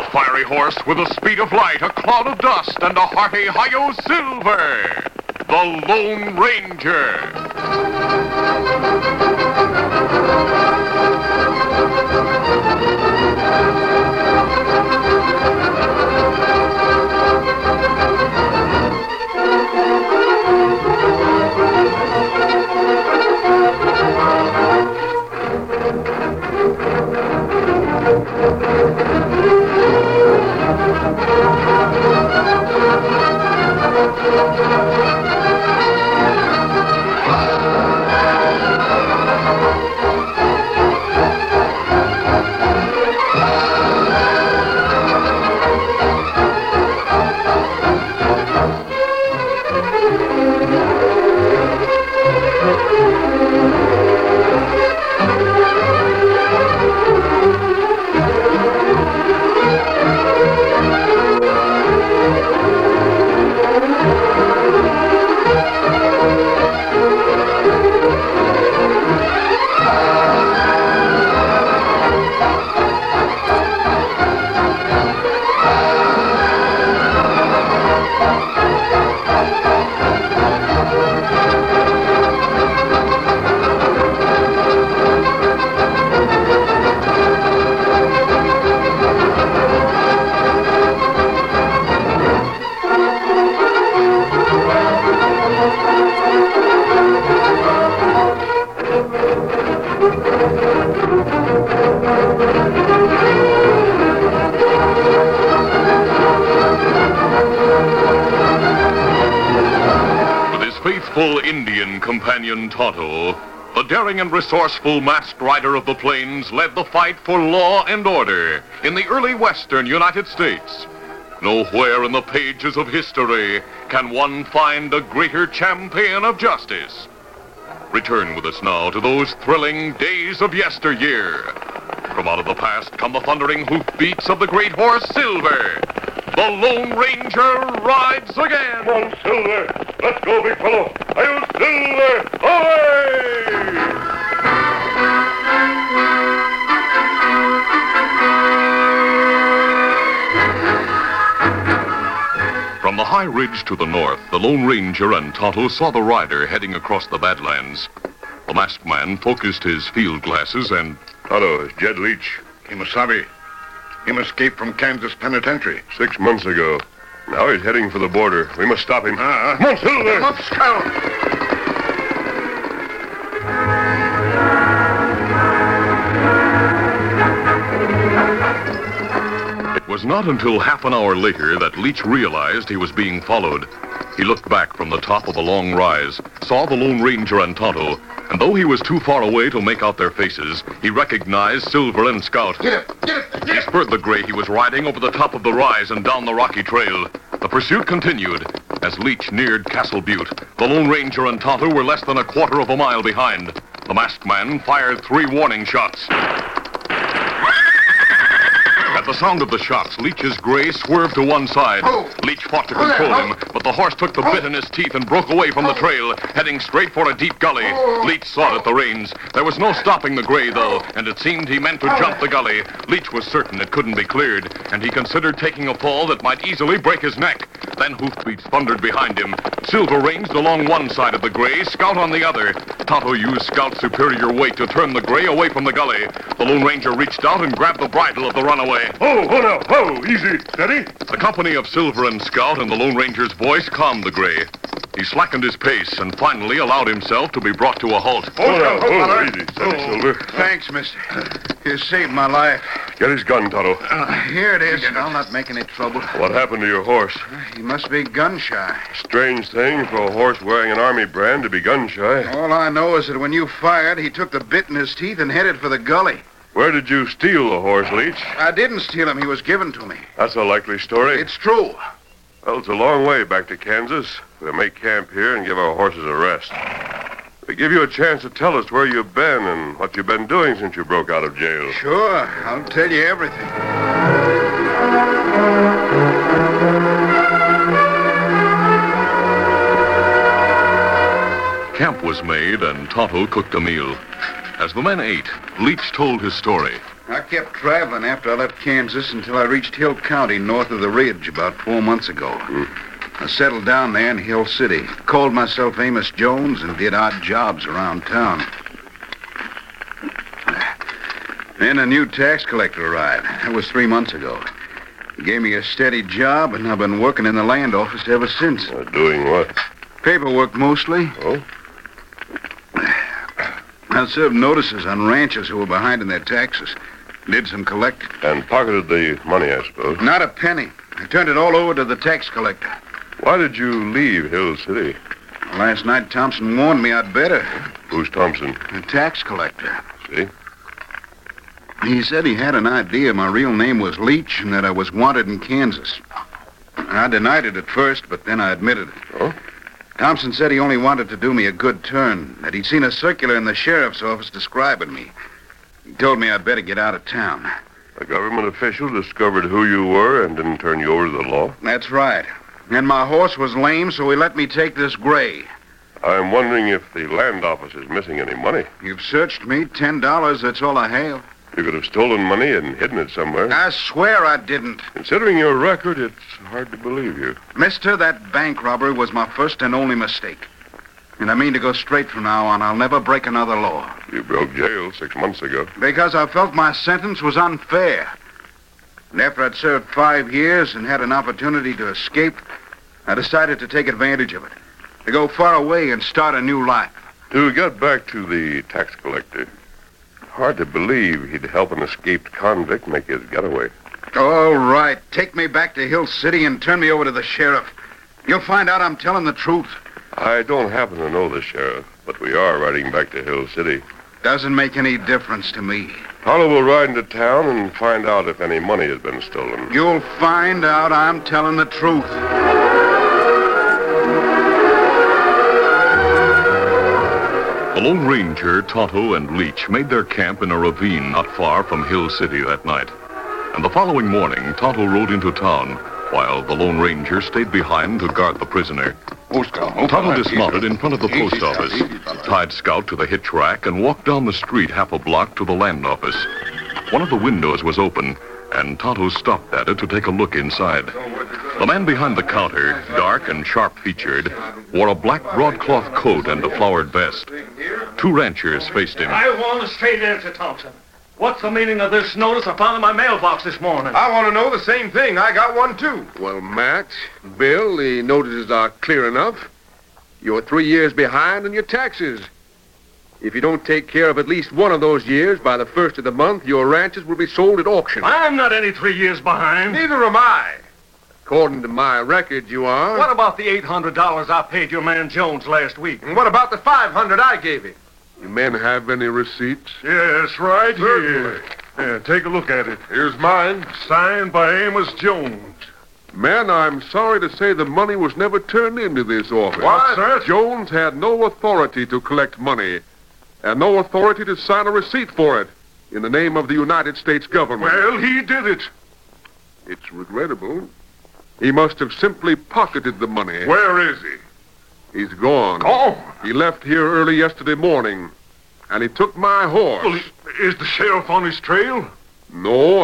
fiery horse with the speed of light, a cloud of dust, and a hearty Hi-Yo Silver, the Lone Ranger. Faithful Indian companion Tonto, the daring and resourceful masked rider of the plains, led the fight for law and order in the early western United States. Nowhere in the pages of history can one find a greater champion of justice. Return with us now to those thrilling days of yesteryear. From out of the past come the thundering hoofbeats of the great horse Silver. The Lone Ranger rides again. Come on, Silver. Let's go, big fellow. Hi-Yo Silver! Away! From the high ridge to the north, the Lone Ranger and Tonto saw the rider heading across the Badlands. The masked man focused his field glasses and... Tonto, it's Jed Leach. Kemosabe. Him escaped from Kansas Penitentiary. 6 months ago. Now he's heading for the border. We must stop him. Come on, Silver! Come up, Scout! It was not until half an hour later that Leach realized he was being followed. He looked back from the top of a long rise, saw the Lone Ranger and Tonto, and though he was too far away to make out their faces, he recognized Silver and Scout. Get it! Get it! Get He it! spurred the gray he was riding over the top of the rise and down the rocky trail. The pursuit continued. As Leach neared Castle Butte, the Lone Ranger and Tonto were less than a quarter of a mile behind. The masked man fired 3 warning shots. At the sound of the shots, Leach's gray swerved to one side. Oh. Leach fought to control him, but the horse took the bit in his teeth and broke away from the trail, heading straight for a deep gully. Leach saw it at the reins. There was no stopping the gray, though, and it seemed he meant to jump the gully. Leach was certain it couldn't be cleared, and he considered taking a fall that might easily break his neck. Then hoofbeats thundered behind him. Silver ranged along one side of the gray, Scout on the other. Tonto used Scout's superior weight to turn the gray away from the gully. The Lone Ranger reached out and grabbed the bridle of the runaway. Oh now. Oh, easy. Steady. The company of Silver and Scout and the Lone Ranger's voice calmed the gray. He slackened his pace and finally allowed himself to be brought to a halt. Easy. Steady, Silver. Thanks, mister. You saved my life. Get his gun, Tonto. Here it is. I'll not make any trouble. What happened to your horse? He must be gun-shy. Strange thing for a horse wearing an army brand to be gun-shy. All I know is that when you fired, he took the bit in his teeth and headed for the gully. Where did you steal the horse, Leach? I didn't steal him. He was given to me. That's a likely story. It's true. Well, it's a long way back to Kansas. We'll make camp here and give our horses a rest. We give you a chance to tell us where you've been and what you've been doing since you broke out of jail. Sure. I'll tell you everything. Camp was made and Tonto cooked a meal. As the men ate, Leach told his story. I kept traveling after I left Kansas until I reached Hill County north of the Ridge about 4 months ago. I settled down there in Hill City, called myself Amos Jones, and did odd jobs around town. Then a new tax collector arrived. That was 3 months ago. He gave me a steady job, and I've been working in the land office ever since. Doing what? Paperwork mostly. Oh? I served notices on ranchers who were behind in their taxes. Did some collecting. And pocketed the money, I suppose. Not a penny. I turned it all over to the tax collector. Why did you leave Hill City? Last night, Thompson warned me I'd better. Who's Thompson? The tax collector. See? He said he had an idea my real name was Leach and that I was wanted in Kansas. I denied it at first, but then I admitted it. Oh? Thompson said he only wanted to do me a good turn, that he'd seen a circular in the sheriff's office describing me. He told me I'd better get out of town. A government official discovered who you were and didn't turn you over to the law? That's right. And my horse was lame, so he let me take this gray. I'm wondering if the land office is missing any money. You've searched me. $10, that's all I have. You could have stolen money and hidden it somewhere. I swear I didn't. Considering your record, it's hard to believe you. Mister, that bank robbery was my first and only mistake. And I mean to go straight from now on. I'll never break another law. You broke jail 6 months ago. Because I felt my sentence was unfair. And after I'd served 5 years and had an opportunity to escape, I decided to take advantage of it. To go far away and start a new life. To get back to the tax collector, hard to believe he'd help an escaped convict make his getaway. All right. Take me back to Hill City and turn me over to the sheriff. You'll find out I'm telling the truth. I don't happen to know the sheriff, but we are riding back to Hill City. Doesn't make any difference to me. Tonto will ride into town and find out if any money has been stolen. You'll find out I'm telling the truth. The Lone Ranger, Tonto, and Leach made their camp in a ravine not far from Hill City that night. And the following morning, Tonto rode into town, while the Lone Ranger stayed behind to guard the prisoner. Tonto dismounted in front of the post office, tied Scout to the hitch rack, and walked down the street half a block to the land office. One of the windows was open, and Tonto stopped at it to take a look inside. The man behind the counter, dark and sharp-featured, wore a black broadcloth coat and a flowered vest. 2 ranchers faced him. I want a straight answer, Thompson. What's the meaning of this notice I found in my mailbox this morning? I want to know the same thing. I got one, too. Well, Matt, Bill, the notices are clear enough. You're 3 years behind on your taxes. If you don't take care of at least one of those years by the first of the month, your ranches will be sold at auction. I'm not any 3 years behind. Neither am I. According to my record, you are. What about the $800 I paid your man Jones last week? And what about the $500 I gave him? You men have any receipts? Yes, right Certainly. here. Yeah, take a look at it. Here's mine. Signed by Amos Jones. Men, I'm sorry to say the money was never turned into this office. What? Sir? Jones had no authority to collect money, and no authority to sign a receipt for it in the name of the United States government. Well, he did it. It's regrettable. He must have simply pocketed the money. Where is he? He's gone. Oh! He left here early yesterday morning, and he took my horse. Well, is the sheriff on his trail? No,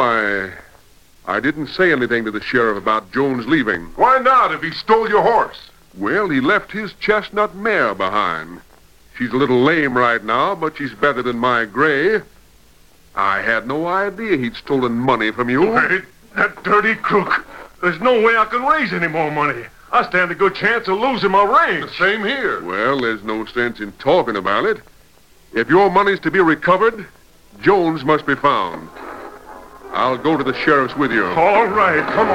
I didn't say anything to the sheriff about Jones leaving. Why not if he stole your horse? Well, he left his chestnut mare behind. She's a little lame right now, but she's better than my gray. I had no idea he'd stolen money from you. Wait, that dirty crook. There's no way I can raise any more money. I stand a good chance of losing my range. Same here. Well, there's no sense in talking about it. If your money's to be recovered, Jones must be found. I'll go to the sheriff's with you. All right, come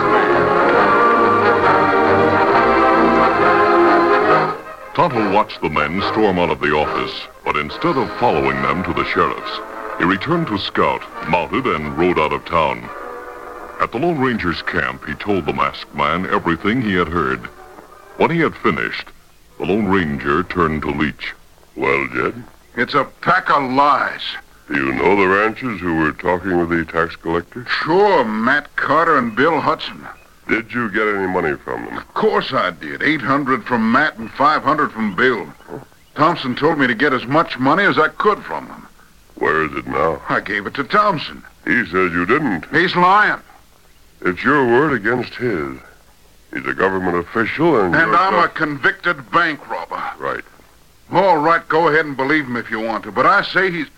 on. Tonto watched the men storm out of the office, but instead of following them to the sheriff's, he returned to Scout, mounted, and rode out of town. At the Lone Ranger's camp, he told the masked man everything he had heard. When he had finished, the Lone Ranger turned to Leach. Well, Jed, It's a pack of lies. do you know the ranchers who were talking with the tax collector? Sure, Matt Carter and Bill Hudson. Did you get any money from them? Of course I did. $800 from Matt and $500 from Bill. Thompson told me to get as much money as I could from them. Where is it now? I gave it to Thompson. He says you didn't. He's lying. It's your word against his. He's a government official and And you're I'm a convicted bank robber. Right. All right, go ahead and believe him if you want to, but I say he's...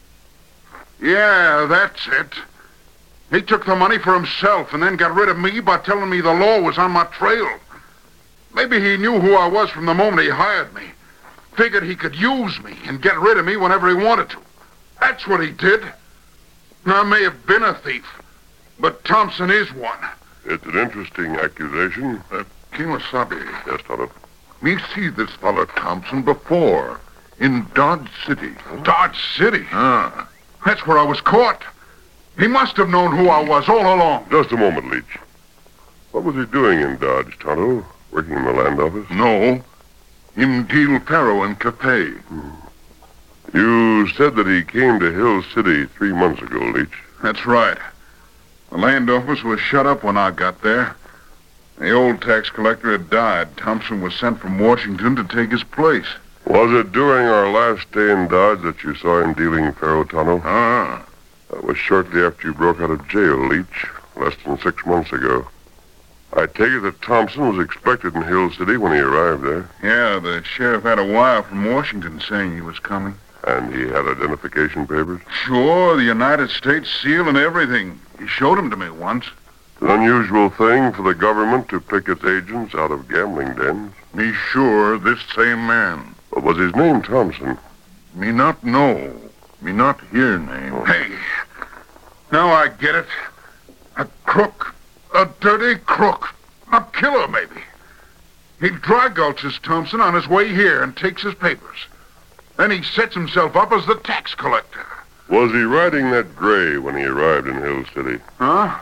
Yeah, that's it. He took the money for himself and then got rid of me by telling me the law was on my trail. Maybe he knew who I was from the moment he hired me. Figured he could use me and get rid of me whenever he wanted to. That's what he did. I may have been a thief, but Thompson is one. It's an interesting accusation. Kimasabi, Yes, Tonto. me see this fellow Thompson before in Dodge City. Dodge City? That's where I was caught. He must have known who I was all along. Just a moment, Leach. What was he doing in Dodge, Tonto? Working in the land office? No. Him deal faro and cafe. You said that he came to Hill City 3 months ago, Leach. That's right. The land office was shut up when I got there. The old tax collector had died. Thompson was sent from Washington to take his place. Was it during our last day in Dodge that you saw him dealing faro, Tonto? That was shortly after you broke out of jail, Leach, less than 6 months ago. I take it that Thompson was expected in Hill City when he arrived there. Yeah, the sheriff had a wire from Washington saying he was coming. And he had identification papers? Sure, the United States seal and everything. He showed them to me once. It's an unusual thing for the government to pick its agents out of gambling dens. Me sure this same man. What was his name, Thompson? Me not know. Me not hear name. Hey, now I get it. A crook. A dirty crook. A killer, maybe. He dry gulches Thompson on his way here and takes his papers. Then he sets himself up as the tax collector. Was he riding that gray when he arrived in Hill City? Huh?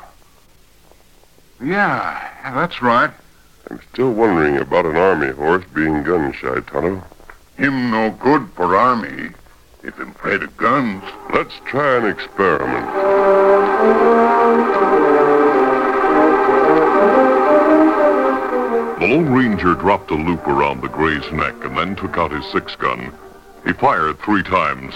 Yeah, that's right. I'm still wondering about an army horse being gun-shy, Tonto. Him no good for army. If him afraid of guns. Let's try an experiment. The Lone Ranger dropped a loop around the gray's neck and then took out his 6-gun. He fired 3 times.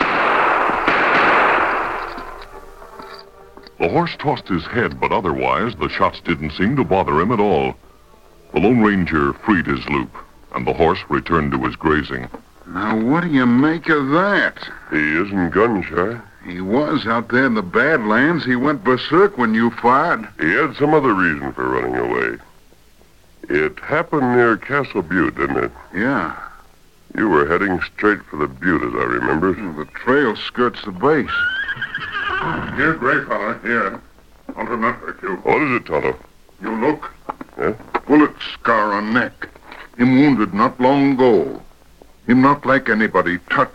The horse tossed his head, but otherwise the shots didn't seem to bother him at all. The Lone Ranger freed his loop, and the horse returned to his grazing. Now, what do you make of that? He isn't gun-shy. He was out there in the Badlands. He went berserk when you fired. He had some other reason for running away. It happened near Castle Butte, didn't it? Yeah. You were heading straight for the butte, as I remember. The trail skirts the base. Here, gray fella, here. I'll not hurt you. What is it, Tonto? You look. Yeah? Bullet scar on neck. Him wounded not long ago. Him not like anybody touch.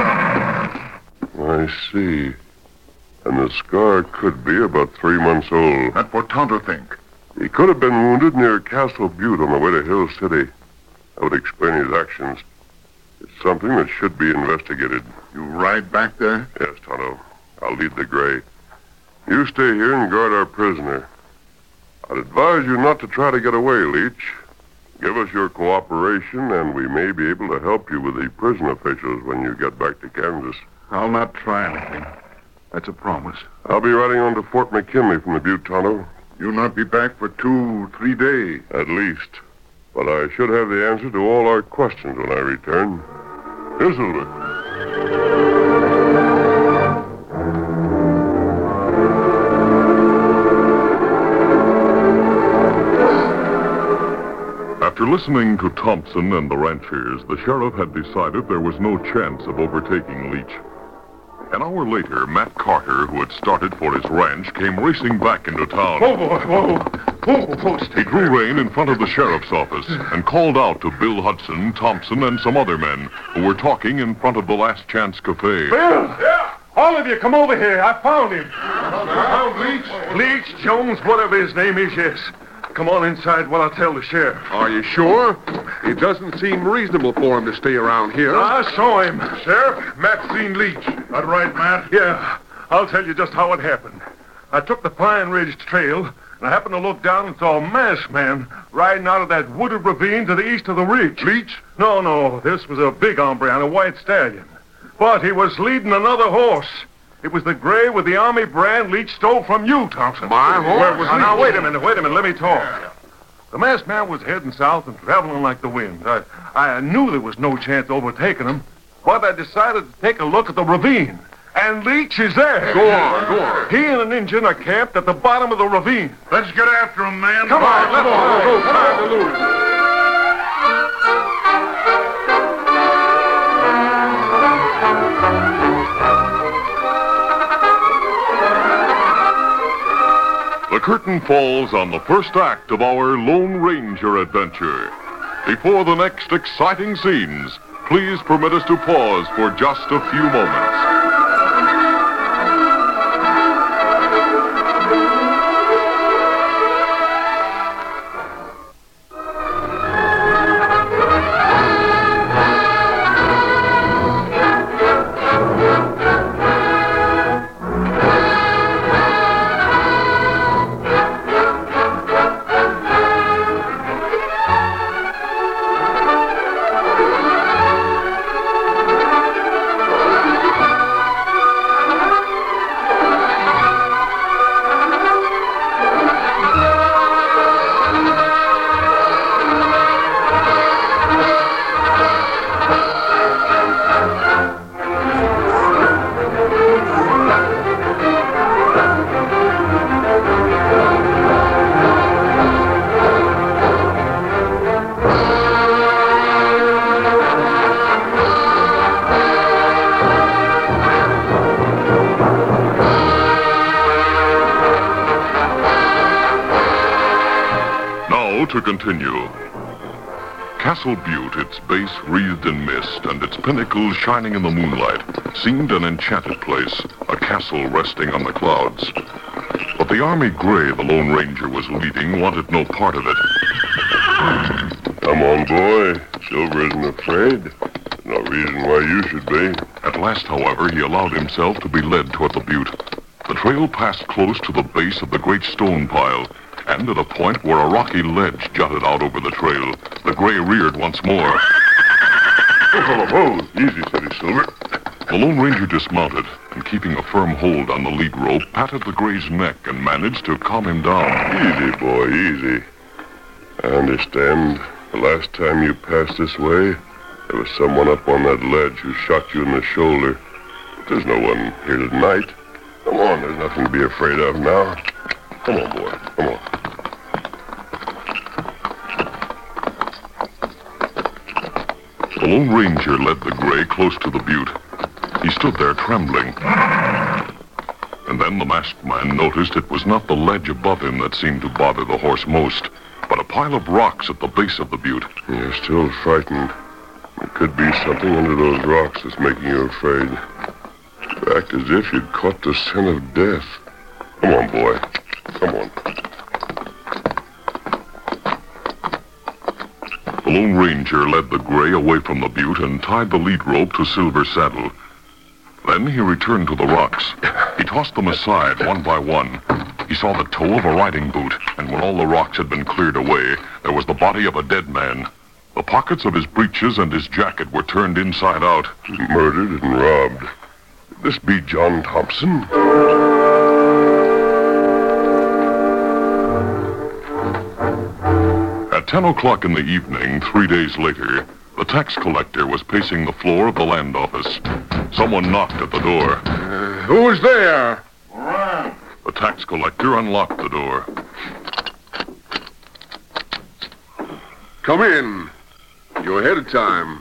I see. And the scar could be about 3 months old. That's what Tonto think. He could have been wounded near Castle Butte on the way to Hill City. That would explain his actions. It's something that should be investigated. You ride back there? Yes, Tonto. I'll lead the gray. You stay here and guard our prisoner. I'd advise you not to try to get away, Leach. Give us your cooperation, and we may be able to help you with the prison officials when you get back to Kansas. I'll not try anything. That's a promise. I'll be riding on to Fort McKinley from the Butte, Tonto. You'll not be back for 2-3 days. At least. But I should have the answer to all our questions when I return. Here, Silver. After listening to Thompson and the ranchers, the sheriff had decided there was no chance of overtaking Leach. An hour later, Matt Carter, who had started for his ranch, came racing back into town. Whoa, boy, whoa. Whoa, He drew rein in front of the sheriff's office and called out to Bill Hudson, Thompson, and some other men who were talking in front of the Last Chance Cafe. Bill! Yeah? All of you, come over here. I found him. Found Leach? Leach, Jones, whatever his name is, yes. Come on inside while I tell the sheriff. Are you sure? It doesn't seem reasonable for him to stay around here. I saw him. Sheriff, Matt seen Leach. That right, Matt? Yeah, I'll tell you just how it happened. I took the Pine Ridge Trail, and I happened to look down and saw a masked man riding out of that wooded ravine to the east of the ridge. Leach? No, this was a big hombre on a white stallion. But he was leading another horse. It was the gray with the Army brand Leach stole from you, Thompson. My horse? Where was now, wait a minute, let me talk. The masked man was heading south and traveling like the wind. I knew there was no chance of overtaking him, but I decided to take a look at the ravine. And Leach is there. Go on. He and an Injun are camped at the bottom of the ravine. Let's get after him, man. Come on, let's go. No time to lose. The curtain falls on the first act of our Lone Ranger adventure. Before the next exciting scenes, please permit us to pause for just a few moments. To continue. Castle Butte, its base wreathed in mist and its pinnacles shining in the moonlight, seemed an enchanted place, a castle resting on the clouds. But the Army gray the Lone Ranger was leading wanted no part of it. Come on, boy. Silver isn't afraid. No reason why you should be. At last, however, he allowed himself to be led toward the butte. The trail passed close to the base of the great stone pile, and at a point where a rocky ledge jutted out over the trail, the gray reared once more. Oh, easy, steady, Silver. The Lone Ranger dismounted, and keeping a firm hold on the lead rope, patted the gray's neck and managed to calm him down. Easy, boy, easy. I understand. The last time you passed this way, there was someone up on that ledge who shot you in the shoulder. But there's no one here tonight. Come on, there's nothing to be afraid of now. Come on, boy, come on. The Lone Ranger led the gray close to the butte. He stood there trembling. And then the masked man noticed it was not the ledge above him that seemed to bother the horse most, but a pile of rocks at the base of the butte. You're still frightened. There could be something under those rocks that's making you afraid. Act as if you'd caught the scent of death. Come on, boy. Come on. The Lone Ranger led the gray away from the butte and tied the lead rope to Silver's saddle. Then he returned to the rocks. He tossed them aside one by one. He saw the toe of a riding boot, and when all the rocks had been cleared away, there was the body of a dead man. The pockets of his breeches and his jacket were turned inside out. Murdered and robbed. Could this be John Thompson? At 10 o'clock in the evening, 3 days later, the tax collector was pacing the floor of the land office. Someone knocked at the door. Who's there? The tax collector unlocked the door. Come in. You're ahead of time.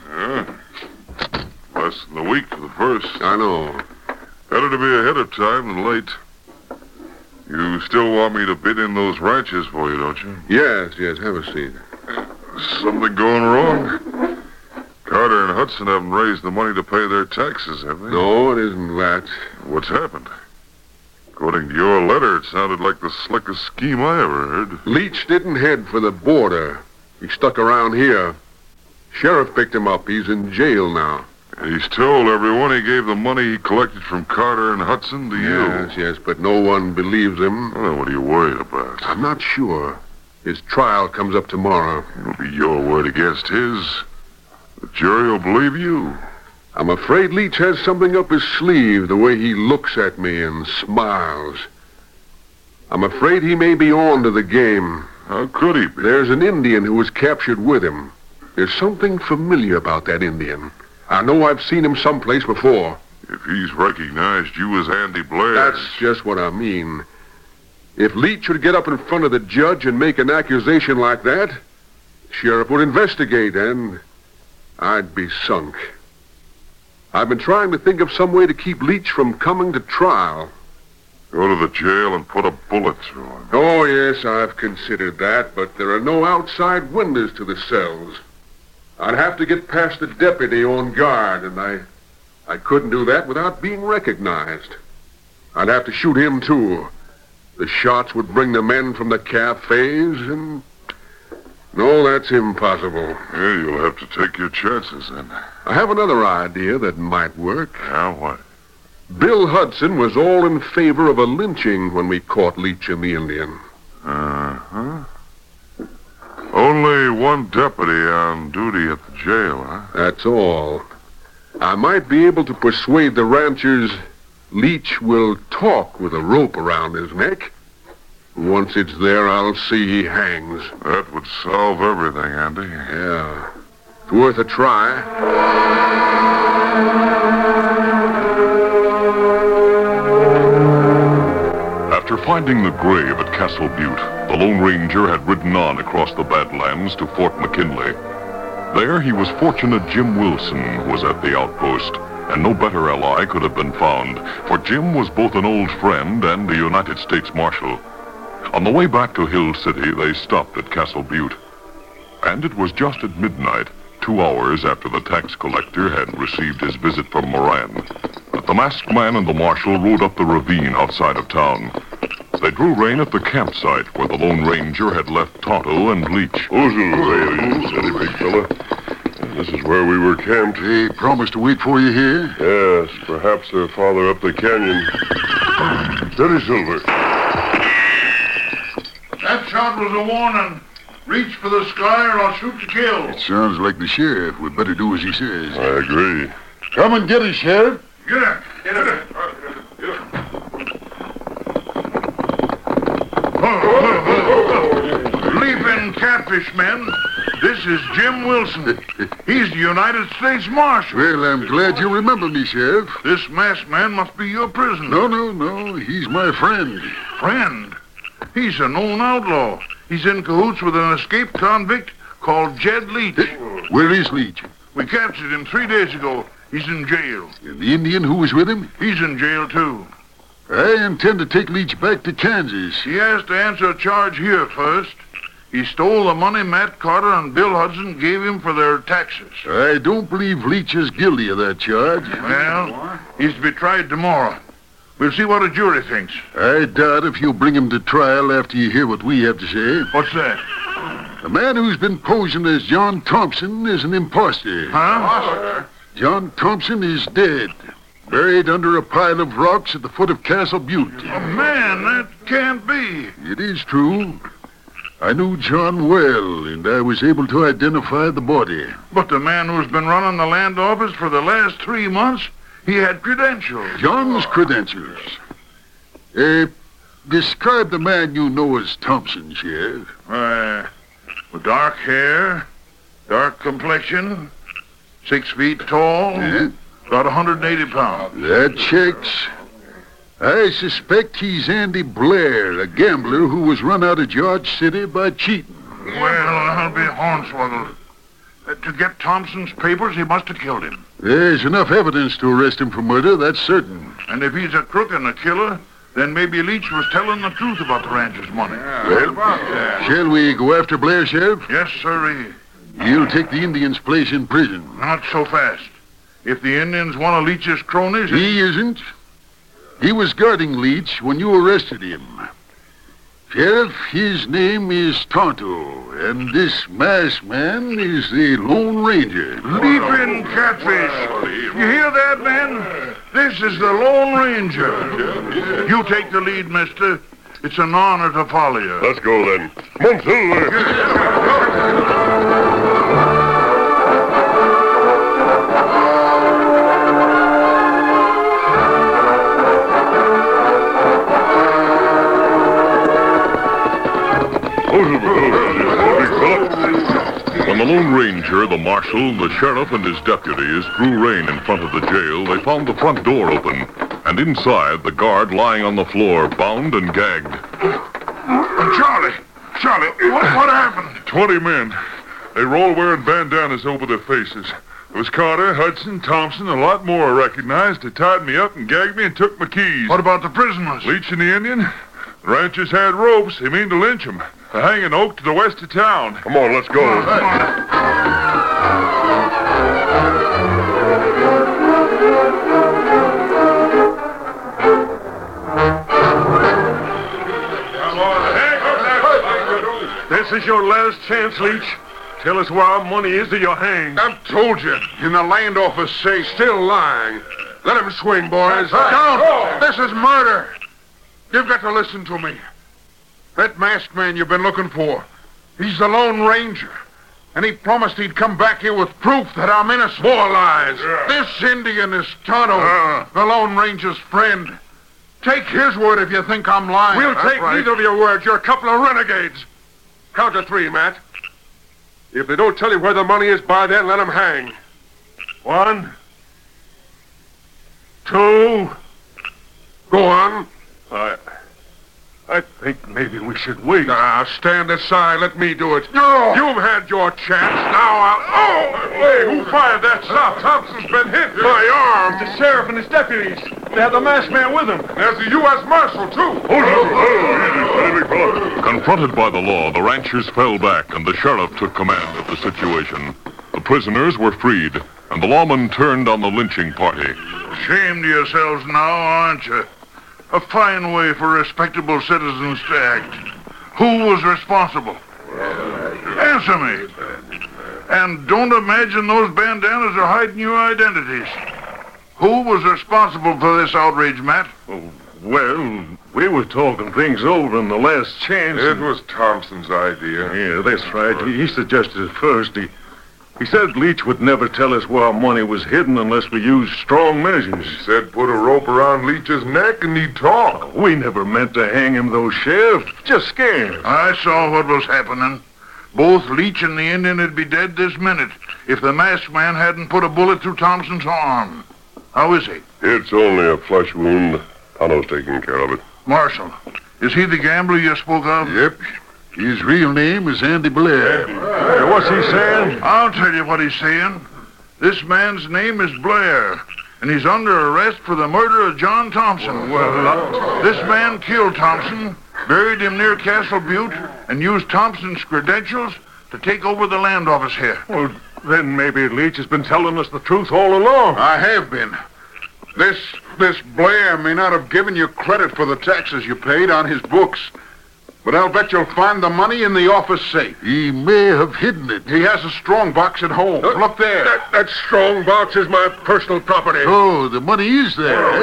Less than a week to the first. I know. Better to be ahead of time than late. You still want me to bid in those ranches for you, don't you? Yes, have a seat. Something going wrong? Carter and Hudson haven't raised the money to pay their taxes, have they? No, it isn't that. What's happened? According to your letter, it sounded like the slickest scheme I ever heard. Leach didn't head for the border. He stuck around here. Sheriff picked him up. He's in jail now. He's told everyone he gave the money he collected from Carter and Hudson to you. Yes, but no one believes him. Well, what are you worried about? I'm not sure. His trial comes up tomorrow. It'll be your word against his. The jury will believe you. I'm afraid Leach has something up his sleeve, the way he looks at me and smiles. I'm afraid he may be on to the game. How could he be? There's an Indian who was captured with him. There's something familiar about that Indian. I know I've seen him someplace before. If he's recognized you as Andy Blair... That's just what I mean. If Leach would get up in front of the judge and make an accusation like that, the sheriff would investigate, and I'd be sunk. I've been trying to think of some way to keep Leach from coming to trial. Go to the jail and put a bullet through him. Oh, yes, I've considered that, but there are no outside windows to the cells. I'd have to get past the deputy on guard, and I couldn't do that without being recognized. I'd have to shoot him, too. The shots would bring the men from the cafes, and... No, that's impossible. Yeah, you'll have to take your chances, then. I have another idea that might work. Now what? Bill Hudson was all in favor of a lynching when we caught Leach and the Indian. Uh-huh. Only one deputy on duty at the jail, huh? That's all. I might be able to persuade the ranchers Leach will talk with a rope around his neck. Once it's there, I'll see he hangs. That would solve everything, Andy. Yeah. It's worth a try. After finding the grave at Castle Butte, the Lone Ranger had ridden on across the Badlands to Fort McKinley. There he was fortunate Jim Wilson was at the outpost, and no better ally could have been found, for Jim was both an old friend and a United States Marshal. On the way back to Hill City, they stopped at Castle Butte. And it was just at midnight, 2 hours after the tax collector had received his visit from Moran, that the masked man and the marshal rode up the ravine outside of town. They drew rein at the campsite where the Lone Ranger had left Tonto and Leach. Steady, big fella. This is where we were camped. They promised to wait for you here? Yes, perhaps they're farther up the canyon. Steady, Silver. That shot was a warning. Reach for the sky or I'll shoot to kill. It sounds like the sheriff. We'd better do as he says. I agree. Come and get it, Sheriff. Get it. Get it. Leaping catfish, men. This is Jim Wilson. He's the United States Marshal. Well, I'm glad you remember me, Sheriff. This masked man must be your prisoner. No. He's my friend. Friend? He's a known outlaw. He's in cahoots with an escaped convict called Jed Leach. Where is Leach? We captured him 3 days ago. He's in jail. And the Indian who was with him? He's in jail, too. I intend to take Leach back to Kansas. He has to answer a charge here first. He stole the money Matt Carter and Bill Hudson gave him for their taxes. I don't believe Leach is guilty of that charge. Well, he's to be tried tomorrow. We'll see what a jury thinks. I doubt if you'll bring him to trial after you hear what we have to say. What's that? The man who's been posing as John Thompson is an imposter. Huh? John Thompson is dead, buried under a pile of rocks at the foot of Castle Butte. Oh, man, that can't be. It is true. I knew John well, and I was able to identify the body. But the man who's been running the land office for the last 3 months, he had credentials. John's credentials. Describe the man you know as Thompson, Sheriff. With dark hair, dark complexion, 6 feet tall, Yeah? about 180 pounds. That checks. I suspect he's Andy Blair, a gambler who was run out of George City by cheating. Well, I'll be hornswoggled. To get Thompson's papers, he must have killed him. There's enough evidence to arrest him for murder, that's certain. And if he's a crook and a killer, then maybe Leach was telling the truth about the rancher's money. Shall we go after Blair, Sheriff? Yes, sirree. He'll take the Indian's place in prison. Not so fast. If the Indians one of Leach's cronies... He isn't. He was guarding Leach when you arrested him. Sheriff, his name is Tonto, and this masked man is the Lone Ranger. Leaping catfish. You hear that, man? This is the Lone Ranger. You take the lead, mister. It's an honor to follow you. Let's go, then. Come on, Silver. When the Lone Ranger, the marshal, the sheriff, and his deputies drew rein in front of the jail, they found the front door open, and inside, the guard lying on the floor, bound and gagged. Charlie, what happened? 20 men. They were all wearing bandanas over their faces. It was Carter, Hudson, Thompson, a lot more I recognized. They tied me up and gagged me and took my keys. What about the prisoners? Leach and the Indian? The ranchers had ropes. They mean to lynch them. They're hanging Oak to the west of town. Come on, let's go. This is your last chance, Leach. Tell us where our money is or you're hanged. I've told you, in the land office safe. Still lying. Let him swing, boys. Don't! This is murder. You've got to listen to me. That masked man you've been looking for, he's the Lone Ranger. And he promised he'd come back here with proof that I'm innocent. More lies. This Indian is Tonto, the Lone Ranger's friend. Take his word if you think I'm lying. We'll take neither of your words. You're a couple of renegades. Count to 3, Matt. If they don't tell you where the money is by then, let them hang. 1, 2. Go on. I think maybe we should wait. Now, stand aside. Let me do it. No! You've had your chance. Now I'll... Oh! Hey, who fired that shot? Thompson's been hit. My arm! The sheriff and his deputies. They have the masked man with them. There's the U.S. Marshal, too. Confronted by the law, the ranchers fell back, and the sheriff took command of the situation. The prisoners were freed, and the lawmen turned on the lynching party. Ashamed of yourselves now, aren't you? A fine way for respectable citizens to act. Who was responsible? Answer me. And don't imagine those bandanas are hiding your identities. Who was responsible for this outrage, Matt? Well, we were talking things over in the last chance. It was Thompson's idea. Yeah, that's right. He suggested it first. He said Leach would never tell us where our money was hidden unless we used strong measures. He said put a rope around Leach's neck and he'd talk. We never meant to hang him, though, Sheriff. Just scared. I saw what was happening. Both Leach and the Indian would be dead this minute if the masked man hadn't put a bullet through Thompson's arm. How is he? It's only a flesh wound. Tonto's taking care of it. Marshal, is he the gambler you spoke of? Yep. His real name is Andy Blair. Hey, what's he saying? I'll tell you what he's saying. This man's name is Blair, and he's under arrest for the murder of John Thompson. This man killed Thompson, buried him near Castle Butte, and used Thompson's credentials to take over the land office here. Well, then maybe Leach has been telling us the truth all along. I have been. This Blair may not have given you credit for the taxes you paid on his books, but I'll bet you'll find the money in the office safe. He may have hidden it. He has a strong box at home. Look there. That strong box is my personal property. Oh, the money is there.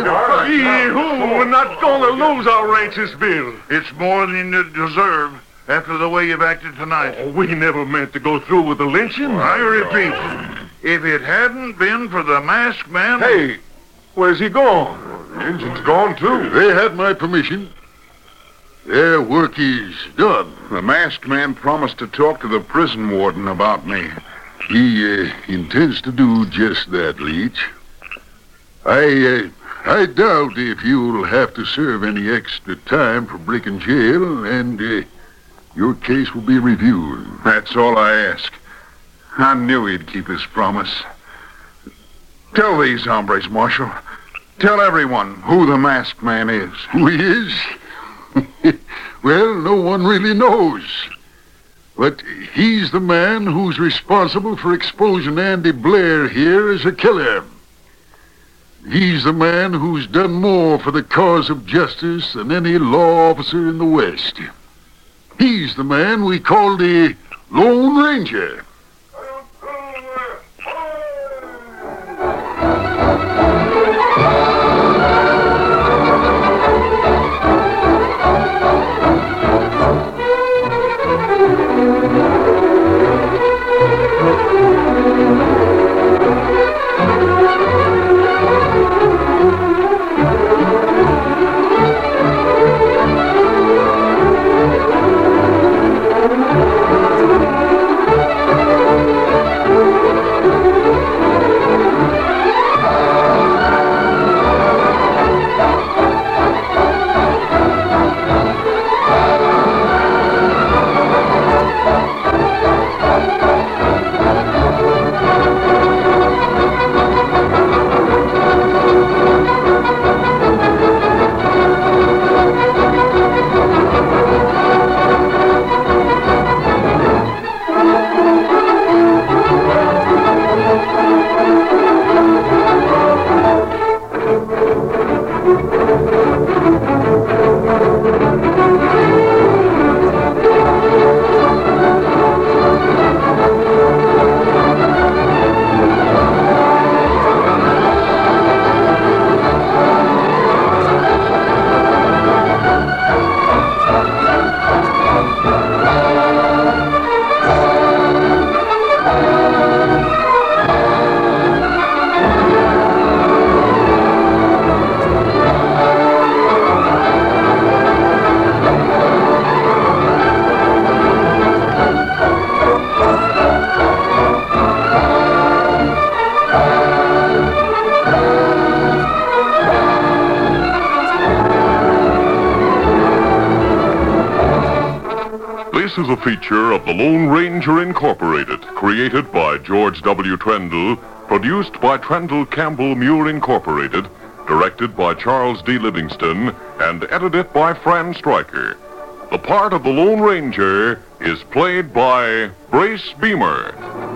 We're not going to lose our rancher's bill. It's more than you deserve after the way you've acted tonight. We never meant to go through with the lynching. I repeat, if it hadn't been for the masked man... Hey, where's he gone? The engine's gone, too. They had my permission. Their work is done. The masked man promised to talk to the prison warden about me. He intends to do just that, Leach. I doubt if you'll have to serve any extra time for breaking jail, and your case will be reviewed. That's all I ask. I knew he'd keep his promise. Tell these hombres, Marshal. Tell everyone who the masked man is. Who he is? Well, no one really knows. But he's the man who's responsible for exposing Andy Blair here as a killer. He's the man who's done more for the cause of justice than any law officer in the West. He's the man we call the Lone Ranger. This is a feature of the Lone Ranger Incorporated, created by George W. Trendle, produced by Trendle Campbell Muir Incorporated, directed by Charles D. Livingston, and edited by Fran Stryker. The part of the Lone Ranger is played by Brace Beamer.